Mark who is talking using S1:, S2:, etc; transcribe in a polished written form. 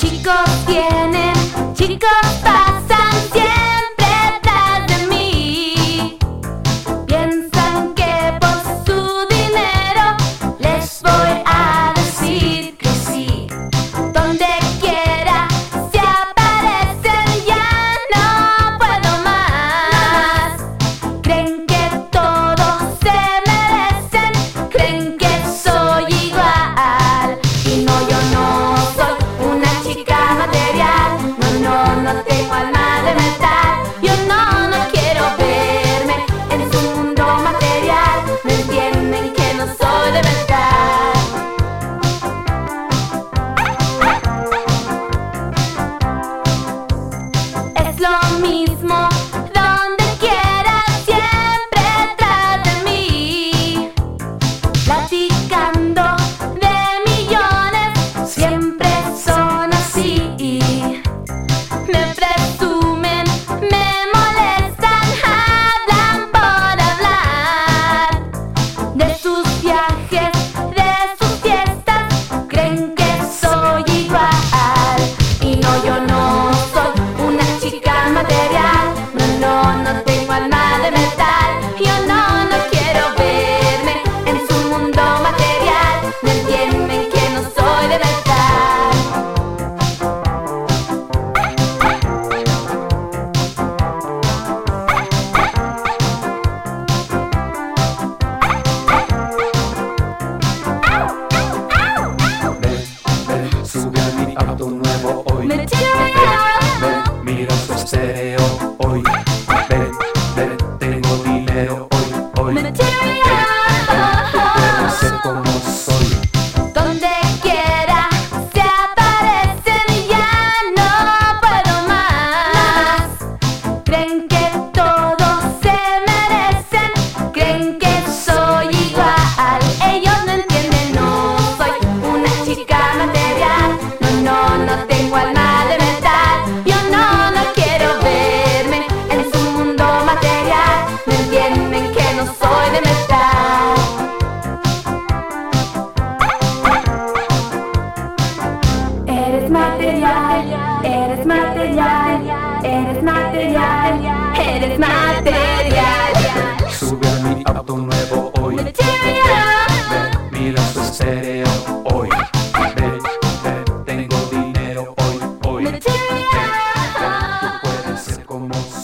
S1: Chicos vienen, chicos pasan siempre tras de mí. Piensan que por su dinero les voy a decir que sí. Donde quiera se aparecen, ya no puedo más. Creen que todos se merecen, creen que soy igual. Y no, yo no soy una chica material. No tengo alma de metal. Yo no quiero verme en su mundo material. No entienden que no soy de verdad. Es lo mismo donde quiera, siempre tras de mí. Platicando de millones, siempre son así. Me presumen, me molestan, hablan por hablar. De sus viajes, de sus fiestas, creen que soy igual. Y no, yo no soy una chica material. No tengo alma de metal. Yo no quiero verme en su mundo material. No entienden que no soy de verdad.
S2: Sube a mi auto nuevo hoy.
S1: Material.
S2: Mira su estéreo hoy. Tengo dinero hoy. Puedo ser como soy.
S1: Donde quiera se aparecen, ya no puedo más. Creen que todos se merecen, creen que soy igual. Ellos no entienden, no soy una chica material. No tengo alma de metal. Yo no quiero verme en su mundo material. No entienden que no soy de metal. Eres material, eres material, eres material, eres material.
S2: Sube a mi auto nuevo hoy.
S1: Material.
S2: Mira su estéreo hoy. Tengo dinero hoy.
S1: Material.
S2: Tú puedes ser como soy.